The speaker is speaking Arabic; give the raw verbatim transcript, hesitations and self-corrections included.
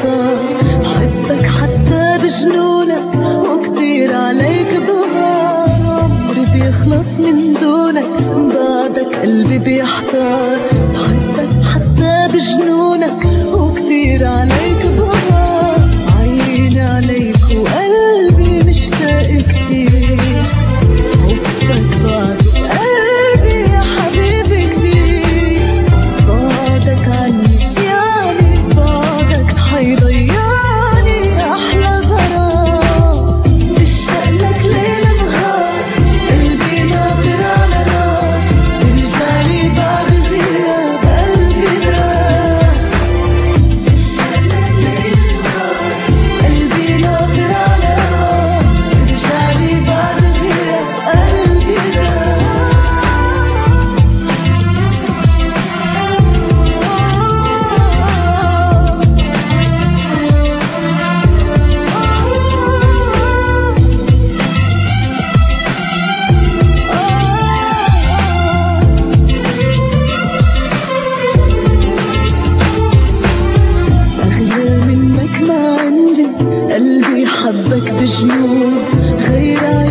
بيحتار، بحبك حتى بجنونك وكتير عليك بغار، عمري بيخلص من دونك بعدك قلبي بيحتار، بحبك حتى بجنونك وكتير عليك بغار، عيني عليك وقلبي مشتاق كتير، حبك بعد قلبي يا حبيبي كتير، بعدك عني يعني بعدك حيضيعني أحلى غرام، بشتاق لك ليل نهار، قلبي ناطر على نار، برجعلي بعد غياب قلبي نار، بشتاق لك ليل نهار، قلبي ناطر على نار، برجعلي بعد غياب قلبي نار. أغلى منك ما عندي، قلبي حبك بجنون، غير